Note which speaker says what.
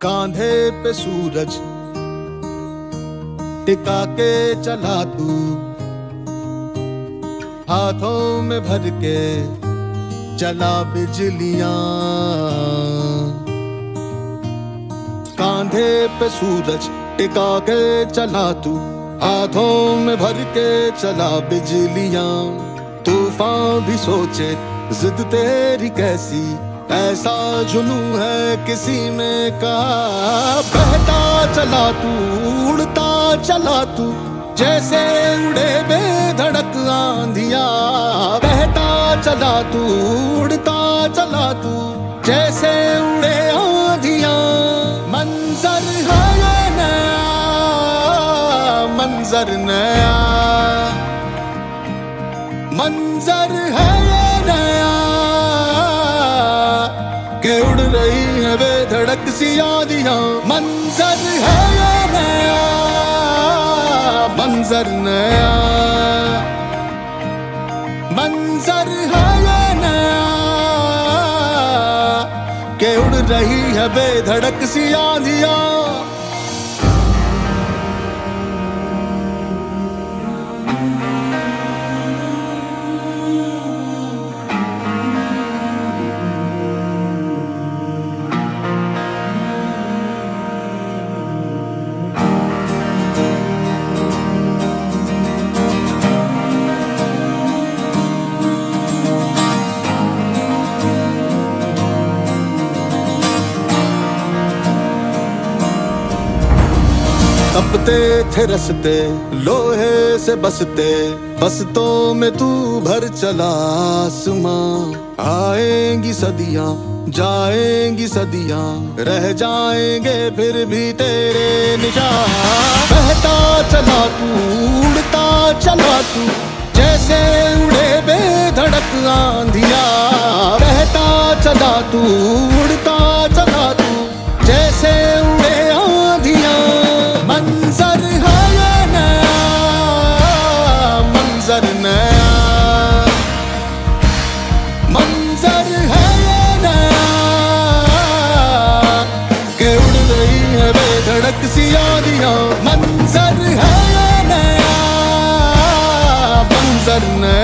Speaker 1: कांधे पे सूरज टिका के चला तू, हाथों में भर के चला बिजलियां। कांधे पे सूरज टिका के चला तू, हाथों में भर के चला बिजलियां। तूफान भी सोचे जिद तेरी कैसी, ऐसा जुनू है किसी में कहा। बहता चला तू, उड़ता चला तू, जैसे उड़े बेधड़क आंधियां। बहता चला तू, उड़ता चला तू, जैसे उड़े आंधियां। मंजर है ये नया, मंजर नया, मंजर है ये नया, के उड़ रही है बेधड़क सी आंधियां। मंजर है ये नया, मंजर नया, मंजर है ये नया, के उड़ रही है बेधड़क सी आंधियां। तपते थे रस्ते लोहे से बसते, बसतों में तू भर चला आसमां। आएंगी सदियां, जाएंगी सदियां, रह जाएंगे फिर भी तेरे निशान। बहता चला तू, उड़ता चला तू, जैसे उड़े बेधड़क आंधियां। बहता चला तू, उड़ता चला तू, जैसे उड़े आंधियां। मंजर है ये नया, मंजर नया, मंजर है ये नया, के उड़ रही है बेधड़क सी आंधियां। मंजर है ये नया, मंजर नया।